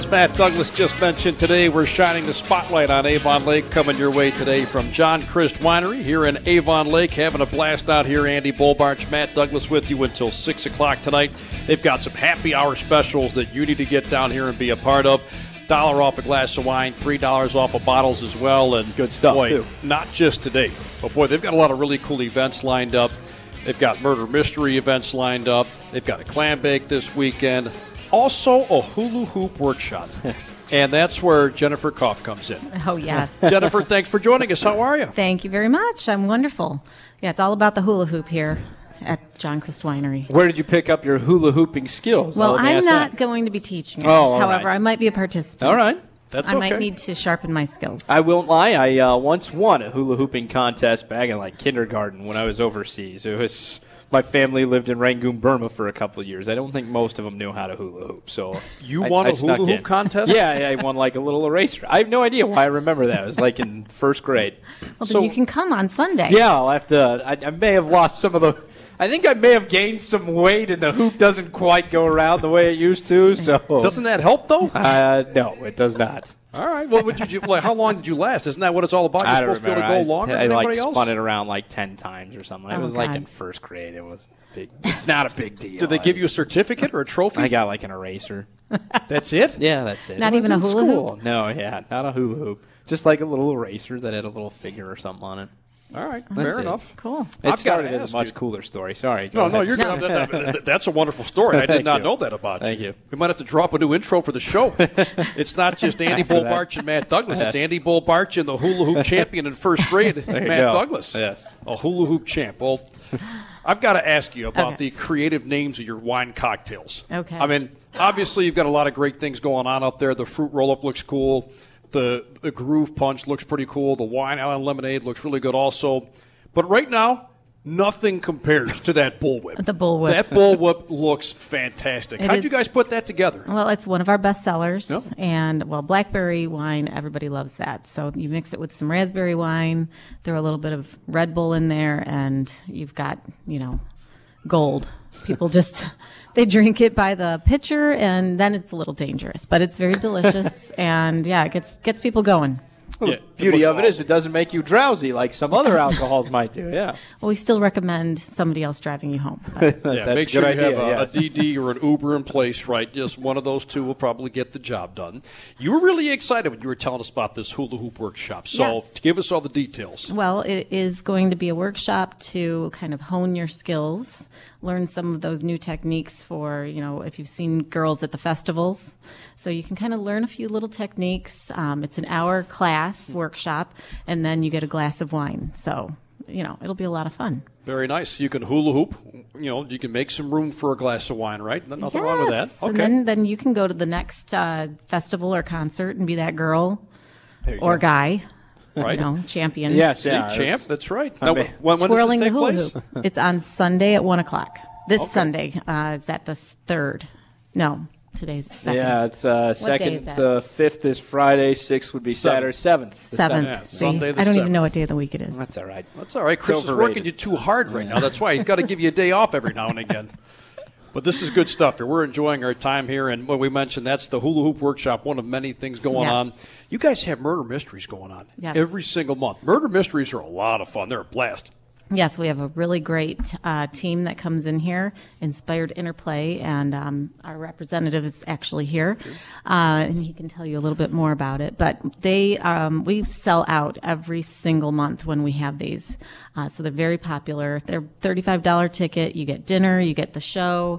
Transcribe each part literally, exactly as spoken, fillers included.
As Matt Douglas just mentioned today, we're shining the spotlight on Avon Lake, coming your way today from John Christ Winery here in Avon Lake. Having a blast out here. Andy Bolbarch, Matt Douglas with you until six o'clock tonight. They've got some happy hour specials that you need to get down here and be a part of. Dollar off a glass of wine, three dollars off of bottles as well. And it's good stuff, boy, too. Not just today, but boy, they've got a lot of really cool events lined up. They've got murder mystery events lined up. They've got a clam bake this weekend. Also, a hula hoop workshop. And that's where Jennifer Koff comes in. Oh, yes. Jennifer, thanks for joining us. How are you? Thank you very much. I'm wonderful. Yeah, it's all about the hula hoop here at John Christ Winery. Where did you pick up your hula hooping skills? Well, I'm not that. going to be teaching it. Oh, all However, right. I might be a participant. All right. That's I okay. might need to sharpen my skills. I won't lie. I uh, once won a hula hooping contest back in like kindergarten when I was overseas. It was... My family lived in Rangoon, Burma for a couple of years. I don't think most of them knew how to hula hoop. So You I, won I a hula snuck hoop in. contest? Yeah, yeah, I won like a little eraser. I have no idea why I remember that. It was like in first grade. Well, then So- you can come on Sunday. Yeah, I'll have to. I, I may have lost some of the. I think I may have gained some weight, and the hoop doesn't quite go around the way it used to. So Doesn't that help, though? Uh, no, it does not. All right. Well, would you, do- well, how long did you last? Isn't that what it's all about? You're I don't supposed to be able to remember. go longer I, than I like anybody else? spun it around like ten times or something. It Oh, was like God. in first grade. It was big. It's not a big deal. Did they give you a It's- certificate or a trophy? I got like an eraser. That's it? Yeah, that's it. Not It was even a in hula school. No, yeah, not a hula hoop. Just like a little eraser that had a little figure or something on it. All right. That's Fair it. enough. Cool. It I've started gotta as ask a much you- cooler story. Sorry. No, go no, ahead. you're good. That- that- That's a wonderful story. I did Thank not you. know that about Thank you. you. We might have to drop a new intro for the show. It's not just Andy After that. Bolbarch and Matt Douglas. It's Yes. Andy Bolbarch and the hula hoop champion in first grade, There you Matt go. Douglas. Yes. A hula hoop champ. Well, I've got to ask you about Okay. the creative names of your wine cocktails. Okay. I mean, obviously you've got a lot of great things going on up there. The fruit roll-up looks cool. The, the groove punch looks pretty cool. The wine island lemonade looks really good also. But right now, nothing compares to that bullwhip. The bullwhip. That bullwhip looks fantastic. It How'd is- you guys put that together? Well, it's one of our best sellers. Yep. And, well, blackberry wine, everybody loves that. So you mix it with some raspberry wine, throw a little bit of Red Bull in there, and you've got, you know, gold. People just, they drink it by the pitcher, and then it's a little dangerous. But it's very delicious, and, yeah, it gets gets people going. Yeah, Beauty looks of it is awesome. it doesn't make you drowsy like some other alcohols might do. Yeah. Well, we still recommend somebody else driving you home. But Yeah, That's make a sure good you have idea, a, yes. a D D or an Uber in place, right? Just one of those two will probably get the job done. You were really excited when you were telling us about this hula hoop workshop. So Yes. give us all the details. Well, it is going to be a workshop to kind of hone your skills, learn some of those new techniques for, you know, if you've seen girls at the festivals. So you can kind of learn a few little techniques. Um, it's an hour class workshop, and then you get a glass of wine. So, you know, it'll be a lot of fun. Very nice. You can hula hoop. You know, you can make some room for a glass of wine, right? Nothing wrong with that. Yes. Okay. And then, then you can go to the next uh, festival or concert and be that girl There you or go. guy, right. you know, champion. Yes, See, yeah. champ. it's- That's right. I Now, mean- when, when Twirling does the this take hula place? hoop. It's on Sunday at one o'clock. This Okay. Sunday. Uh, is that the s- third? No, today's the second. Yeah, it's uh, day second. is that? The fifth is Friday. Sixth would be Seventh. Saturday. Seventh. the Seventh. Yeah, See, Sunday the I don't seventh. even know what day of the week it is. That's all right. That's all right. Chris is overrated. working you too hard right now. That's why he's got to give you a day off every now and again. But this is good stuff here. We're enjoying our time here. And when we mentioned that's the Hula Hoop Workshop, one of many things going Yes. on. You guys have murder mysteries going on Yes. every single month. Murder mysteries are a lot of fun. They're a blast. Yes, we have a really great uh, team that comes in here, Inspired Interplay, and um, our representative is actually here, uh, and he can tell you a little bit more about it. But they, um, we sell out every single month when we have these, uh, so they're very popular. They're thirty-five dollars ticket. You get dinner, you get the show.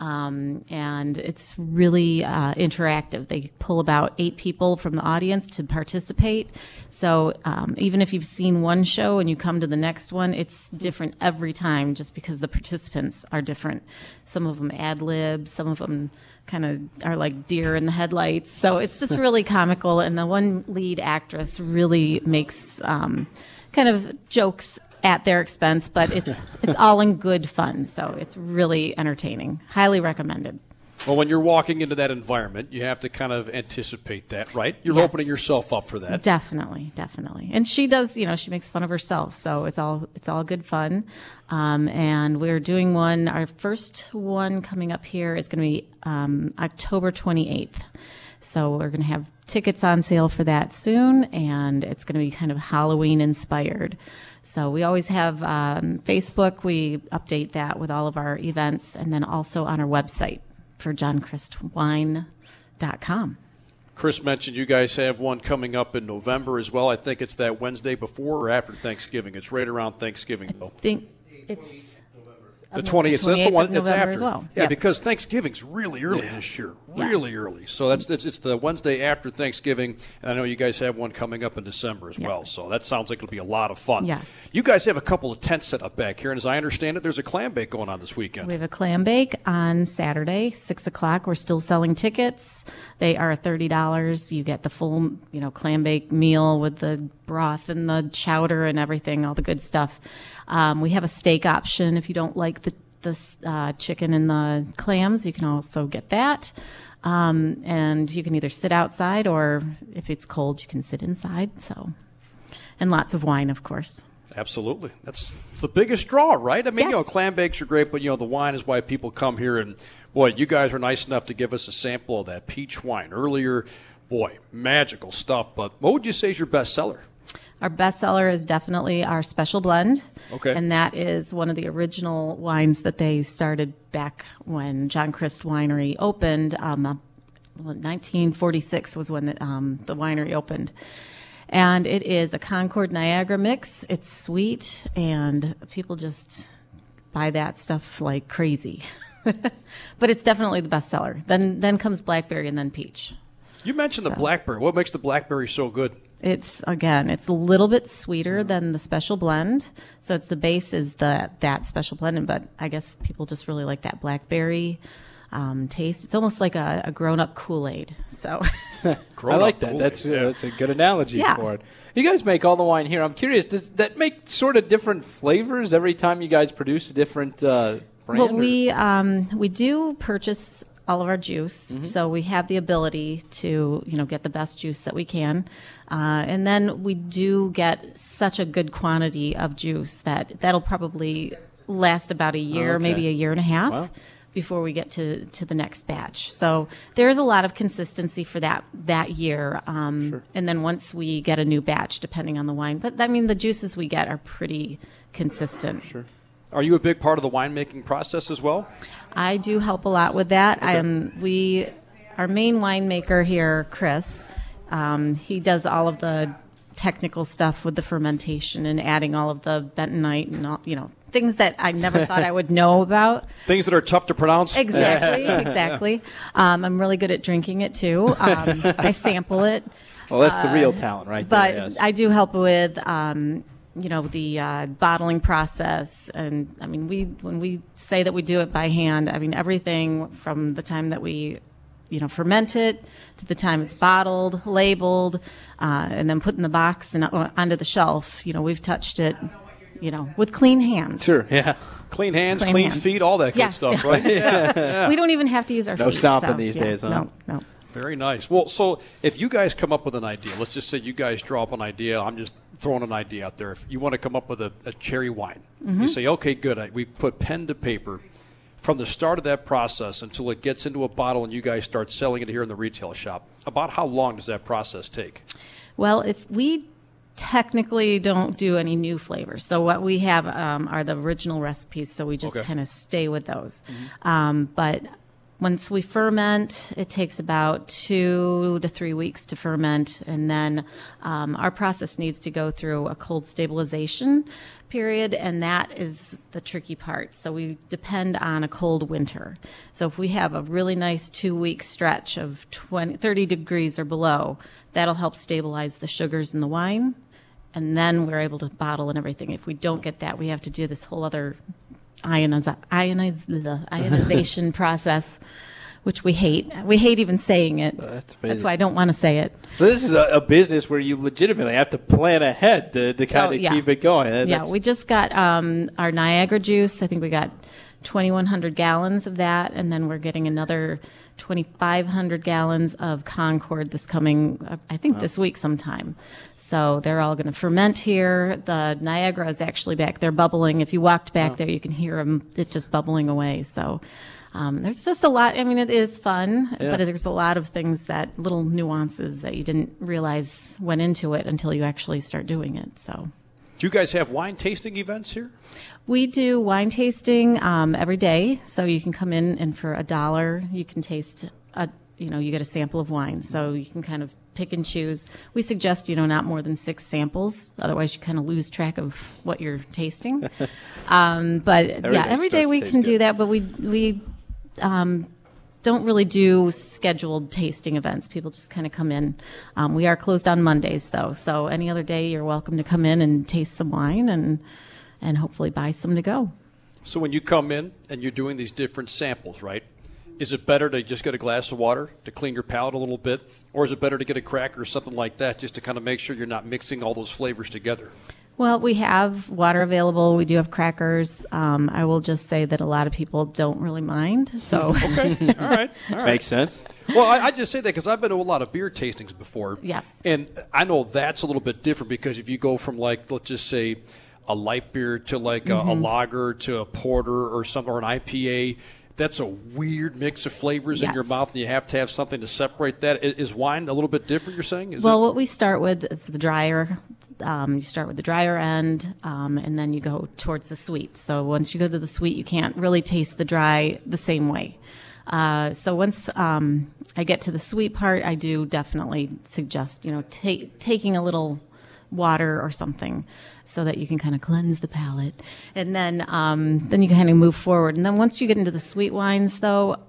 Um, and it's really uh, interactive. They pull about eight people from the audience to participate. So um, even if you've seen one show and you come to the next one, it's different every time just because the participants are different. Some of them ad lib, some of them kind of are like deer in the headlights. So it's just really comical. And the one lead actress really makes um, kind of jokes at their expense, but it's it's all in good fun, so it's really entertaining. Highly recommended. Well, when you're walking into that environment, you have to kind of anticipate that, right? You're Yes. opening yourself up for that. Definitely, definitely. And she does, you know, she makes fun of herself, so it's all it's all good fun. Um, and we're doing one. Our first one coming up here is going to be um, October twenty-eighth. So we're going to have tickets on sale for that soon, and it's going to be kind of Halloween inspired. So we always have um, Facebook. We update that with all of our events, and then also on our website for john crist wine dot com. Chris mentioned you guys have one coming up in November as well. I think it's that Wednesday before or after Thanksgiving. It's right around Thanksgiving, though. I think it's The twentieth. So that's the one. It's after. as well. Yeah, Yep. because Thanksgiving's really early yeah. this year. Really yeah. early. So that's it's, it's the Wednesday after Thanksgiving, and I know you guys have one coming up in December as yep. well. So that sounds like it'll be a lot of fun. Yes. You guys have a couple of tents set up back here, and as I understand it, there's a clam bake going on this weekend. We have a clam bake on Saturday, six o'clock. We're still selling tickets. They are thirty dollars. You get the full, you know, clam bake meal with the broth and the chowder and everything, all the good stuff. Um, we have a steak option if you don't like the the uh, chicken and the clams. You can also get that. Um, and you can either sit outside, or if it's cold, you can sit inside. So, and lots of wine, of course. Absolutely. That's it's the biggest draw, right? I mean, yes. you know, clam bakes are great, but, you know, the wine is why people come here. And, boy, you guys are nice enough to give us a sample of that peach wine earlier. Boy, magical stuff. But what would you say is your best seller? Our best seller is definitely our special blend. Okay. And that is one of the original wines that they started back when John Crist Winery opened. Um, nineteen forty-six was when the, um, the winery opened. And it is a Concord Niagara mix. It's sweet, and people just buy that stuff like crazy. But it's definitely the best seller. Then, then comes blackberry and then peach. You mentioned So. the blackberry. What makes the blackberry so good? It's, again, it's a little bit sweeter than the special blend. So it's the base is the that special blend, but I guess people just really like that blackberry um, taste. It's almost like a, a grown-up Kool-Aid. So I like that. That's, uh, that's a good analogy yeah. for it. You guys make all the wine here. I'm curious, does that make sort of different flavors every time you guys produce a different uh, brand? Well, we, um, we do purchase all of our juice, Mm-hmm. so we have the ability to, you know, get the best juice that we can, uh, and then we do get such a good quantity of juice that that'll probably last about a year, Okay. maybe a year and a half. Wow. Before we get to, to the next batch. So there is a lot of consistency for that that year. Um, Sure. And then once we get a new batch, depending on the wine. But, I mean, the juices we get are pretty consistent. Sure. Are you a big part of the winemaking process as well? I do help a lot with that. Um, we, our main winemaker here, Chris, um, he does all of the technical stuff with the fermentation and adding all of the bentonite and all, you know, things that I never thought I would know about. Things that are tough to pronounce? Exactly, exactly. Um, I'm really good at drinking it, too. Um, I sample it. Well, that's the real talent, right But there. Yes. I do help with, um, you know, the uh, bottling process. And, I mean, we when we say that we do it by hand, I mean, everything from the time that we, you know, ferment it to the time it's bottled, labeled, uh, and then put in the box and uh, onto the shelf. You know, we've touched it, you know, with clean hands. Sure, yeah. Clean hands, Clean clean hands. feet, all that good Yes. stuff, right? Yeah. yeah. We don't even have to use our No feet. stomping so, these yeah, days, huh? No, no. Very nice. Well, so if you guys come up with an idea, let's just say you guys draw up an idea. I'm just throwing an idea out there. If you want to come up with a, a cherry wine, Mm-hmm. you say, okay, good. I, we put pen to paper from the start of that process until it gets into a bottle and you guys start selling it here in the retail shop. About how long does that process take? Well, if we technically don't do any new flavors, so what we have um, are the original recipes, so we just Okay. kind of stay with those. Um, but once we ferment, it takes about two to three weeks to ferment, and then um, our process needs to go through a cold stabilization period, and that is the tricky part. So we depend on a cold winter. So if we have a really nice two-week stretch of twenty, thirty degrees or below, that'll help stabilize the sugars in the wine, and then we're able to bottle and everything. If we don't get that, we have to do this whole other ionize, ionize, the ionization process, which we hate. We hate even saying it. That's That's amazing. why I don't want to say it. So this is a, a business where you legitimately have to plan ahead to, to kind Oh, of yeah. keep it going. That- Yeah, that's- we just got um, our Niagara juice. I think we got twenty-one hundred gallons of that, and then we're getting another twenty-five hundred gallons of Concord this coming, uh, I think, wow. this week sometime. So they're all going to ferment here. The Niagara is actually back there bubbling. If you walked back wow. there, you can hear them, it just bubbling away. So um, there's just a lot. I mean, it is fun, yeah. but there's a lot of things that, little nuances that you didn't realize went into it until you actually start doing it. So. Do you guys have wine tasting events here? We do wine tasting um, every day, so you can come in and for a dollar you can taste a, you know, you get a sample of wine, so you can kind of pick and choose. We suggest, you know, not more than six samples, otherwise you kind of lose track of what you're tasting. um, but every yeah, every day we can good. do that, but we we um, don't really do scheduled tasting events. People just kind of come in. Um, we are closed on Mondays, though, so any other day you're welcome to come in and taste some wine and and hopefully buy some to go. So when you come in and you're doing these different samples, right, is it better to just get a glass of water to clean your palate a little bit, or is it better to get a cracker or something like that just to kind of make sure you're not mixing all those flavors together? Well, we have water available. We do have crackers. Um, I will just say that a lot of people don't really mind. So okay, all right, all right, makes sense. Well, I, I just say that because I've been to a lot of beer tastings before. Yes, and I know that's a little bit different because if you go from, like, let's just say a light beer to like mm-hmm. a, a lager to a porter or something, or an I P A, that's a weird mix of flavors yes. in your mouth, and you have to have something to separate that. Is, is wine a little bit different, you're saying? Is well, it? What we start with is the drier. Um, you start with the drier end, um, and then you go towards the sweet. So once you go to the sweet, you can't really taste the dry the same way. Uh, so once um, I get to the sweet part, I do definitely suggest, you know, ta- taking a little water or something so that you can kind of cleanse the palate. And then um, then you kind of move forward. And then once you get into the sweet wines, though,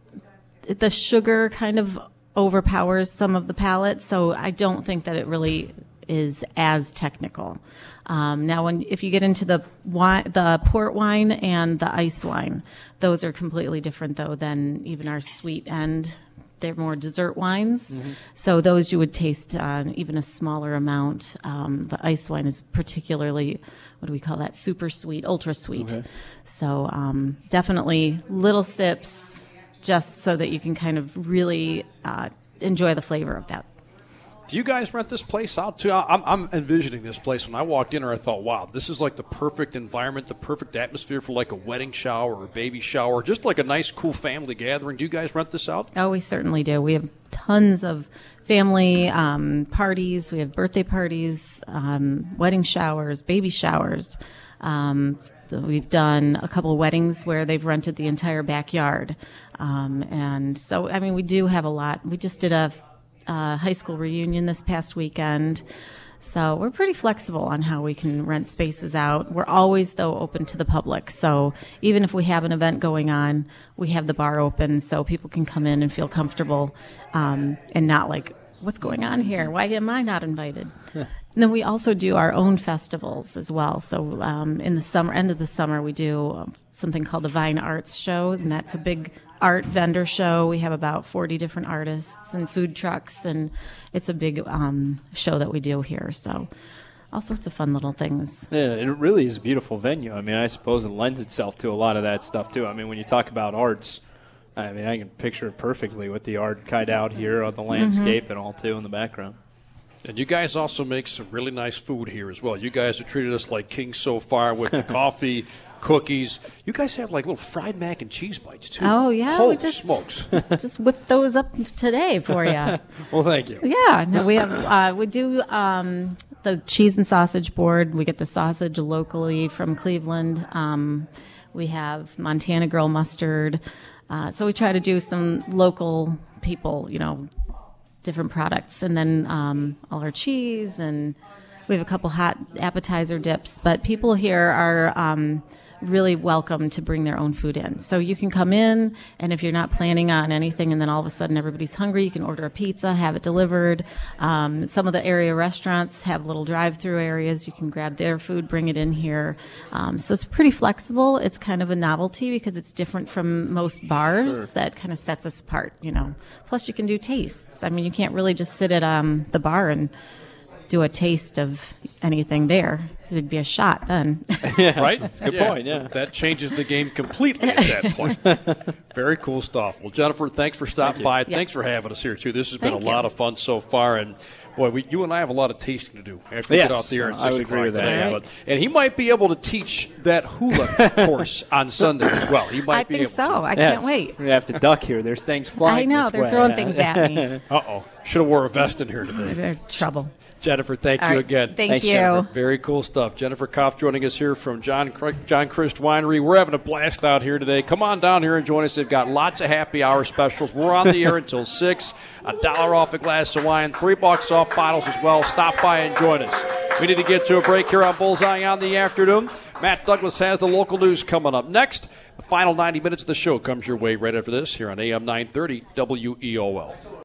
the sugar kind of overpowers some of the palate. So I don't think that it really is as technical. Um, now, when if you get into the wine, the port wine and the ice wine, those are completely different, though, than even our sweet end. They're more dessert wines. Mm-hmm. So those you would taste uh, even a smaller amount. Um, the ice wine is particularly, what do we call that, super sweet, ultra sweet. Okay. So um, definitely little sips just so that you can kind of really uh, enjoy the flavor of that. Do you guys rent this place out too? I'm, I'm envisioning this place. When I walked in here, I thought, wow, this is like the perfect environment, the perfect atmosphere for like a wedding shower or a baby shower, just like a nice, cool family gathering. Do you guys rent this out? Oh, we certainly do. We have tons of family um, parties. We have birthday parties, um, wedding showers, baby showers. Um, we've done a couple of weddings where they've rented the entire backyard. Um, and so, I mean, we do have a lot. We just did a Uh, high school reunion this past weekend. So we're pretty flexible on how we can rent spaces out. We're always, though, open to the public. So even if we have an event going on, we have the bar open so people can come in and feel comfortable um, and not like, what's going on here? Why am I not invited? And then we also do our own festivals as well. So um, in the summer, end of the summer, we do something called the Vine Arts Show, and that's a big art vendor show. We have about forty different artists and food trucks, and it's a big um, show that we do here. So all sorts of fun little things. Yeah, it really is a beautiful venue. I mean, I suppose it lends itself to a lot of that stuff, too. I mean, when you talk about arts, I mean, I can picture it perfectly with the art kite out here on the landscape mm-hmm. and all, too, in the background. And you guys also make some really nice food here as well. You guys have treated us like kings so far with the coffee, cookies. You guys have like little fried mac and cheese bites, too. Oh, yeah. Holy we just, smokes. Just whipped those up today for you. Well, thank you. Yeah. No, we have uh, we do um, the cheese and sausage board. We get the sausage locally from Cleveland. Um, we have Montana Girl mustard. Uh, so we try to do some local people, you know, different products, and then um, all our cheese, and we have a couple hot appetizer dips. But people here are um, really welcome to bring their own food in. So you can come in, and if you're not planning on anything and then all of a sudden everybody's hungry, you can order a pizza, have it delivered. Um, some of the area restaurants have little drive-through areas. You can grab their food, bring it in here. Um, so it's pretty flexible. It's kind of a novelty because it's different from most bars. Sure. That kind of sets us apart, you know. Plus you can do tastes. I mean, you can't really just sit at um, the bar and do a taste of anything there. there'd be a shot then. Right? That's a good point, yeah. That changes the game completely at that point. Very cool stuff. Well, Jennifer, thanks for stopping by. Yes. Thanks for having us here, too. This has been Thank a lot you. of fun so far. And, boy, we, you and I have a lot of tasting to do after we Yes, get out there at I six would agree o'clock with that, today. yeah. But- And he might be able to teach that hula course on Sunday as well. He might I be think able so. to. I Yes. can't wait. We're going to have to duck here. There's things flying I know. this They're way. throwing Yeah. things at me. Uh-oh. Should have wore a vest in here today. They're trouble. Jennifer, thank All you right. again. Thank Thanks, you. Jennifer. Very cool stuff. Jennifer Koff joining us here from John Cr- John Christ Winery. We're having a blast out here today. Come on down here and join us. They've got lots of happy hour specials. We're on the air until six. A dollar off a glass of wine, three bucks off bottles as well. Stop by and join us. We need to get to a break here on Bullseye on the afternoon. Matt Douglas has the local news coming up next. The final ninety minutes of the show comes your way right after this here on A M nine thirty W E O L.